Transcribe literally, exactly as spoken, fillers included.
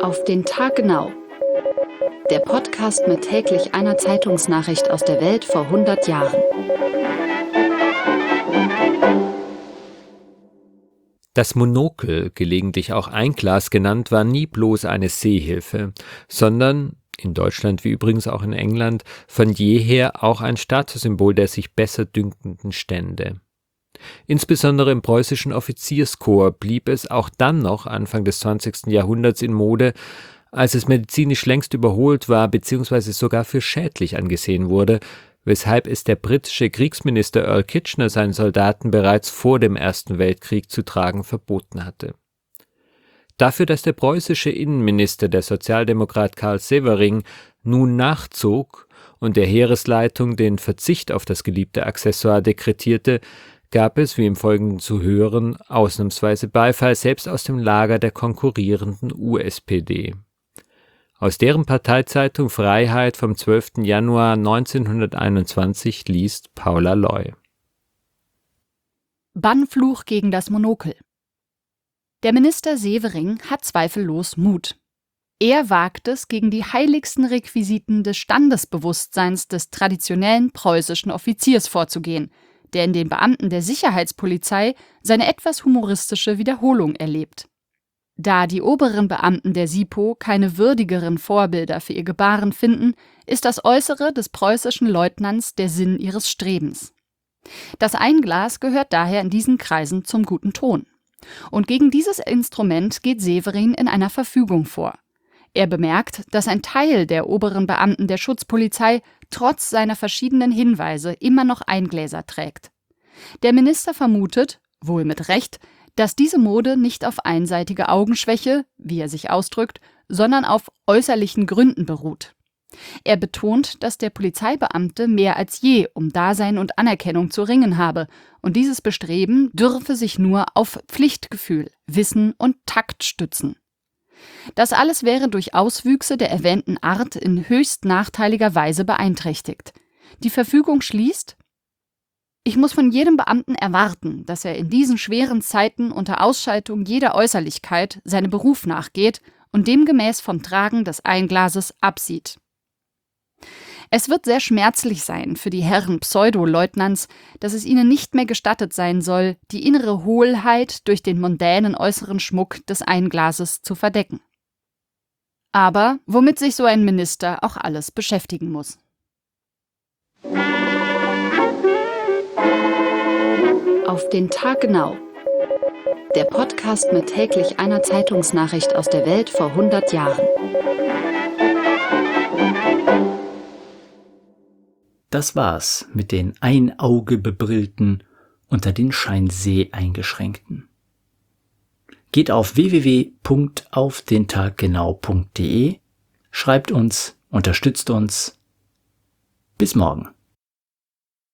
Auf den Tag genau. Der Podcast mit täglich einer Zeitungsnachricht aus der Welt vor hundert Jahren. Das Monokel, gelegentlich auch Einglas genannt, war nie bloß eine Sehhilfe, sondern, in Deutschland wie übrigens auch in England, von jeher auch ein Statussymbol der sich besser dünkenden Stände. Insbesondere im preußischen Offizierskorps blieb es auch dann noch Anfang des zwanzigsten Jahrhunderts in Mode, als es medizinisch längst überholt war bzw. sogar für schädlich angesehen wurde, weshalb es der britische Kriegsminister Earl Kitchener seinen Soldaten bereits vor dem Ersten Weltkrieg zu tragen verboten hatte. Dafür, dass der preußische Innenminister, der Sozialdemokrat Karl Severing, nun nachzog und der Heeresleitung den Verzicht auf das geliebte Accessoire dekretierte, gab es, wie im Folgenden zu hören, ausnahmsweise Beifall selbst aus dem Lager der konkurrierenden U S P D. Aus deren Parteizeitung Freiheit vom zwölften Januar neunzehnhunderteinundzwanzig liest Paula Loy. Bannfluch gegen das Monokel. Der Minister Severing hat zweifellos Mut. Er wagt es, gegen die heiligsten Requisiten des Standesbewusstseins des traditionellen preußischen Offiziers vorzugehen, der in den Beamten der Sicherheitspolizei seine etwas humoristische Wiederholung erlebt. Da die oberen Beamten der SiPo keine würdigeren Vorbilder für ihr Gebaren finden, ist das Äußere des preußischen Leutnants der Sinn ihres Strebens. Das Einglas gehört daher in diesen Kreisen zum guten Ton. Und gegen dieses Instrument geht Severing in einer Verfügung vor. Er bemerkt, dass ein Teil der oberen Beamten der Schutzpolizei trotz seiner verschiedenen Hinweise immer noch Eingläser trägt. Der Minister vermutet, wohl mit Recht, dass diese Mode nicht auf einseitige Augenschwäche, wie er sich ausdrückt, sondern auf äußerlichen Gründen beruht. Er betont, dass der Polizeibeamte mehr als je um Dasein und Anerkennung zu ringen habe, und dieses Bestreben dürfe sich nur auf Pflichtgefühl, Wissen und Takt stützen. Das alles wäre durch Auswüchse der erwähnten Art in höchst nachteiliger Weise beeinträchtigt. Die Verfügung schließt: Ich muss von jedem Beamten erwarten, dass er in diesen schweren Zeiten unter Ausschaltung jeder Äußerlichkeit seinem Beruf nachgeht und demgemäß vom Tragen des Einglases absieht. Es wird sehr schmerzlich sein für die Herren Pseudo-Leutnants, dass es ihnen nicht mehr gestattet sein soll, die innere Hohlheit durch den mondänen äußeren Schmuck des Einglases zu verdecken. Aber womit sich so ein Minister auch alles beschäftigen muss. Auf den Tag genau. Der Podcast mit täglich einer Zeitungsnachricht aus der Welt vor hundert Jahren. Das war's mit den Einaugebebrillten unter den Scheinseh eingeschränkten. Geht auf w w w punkt auf den tag genau punkt de, schreibt uns, unterstützt uns. Bis morgen.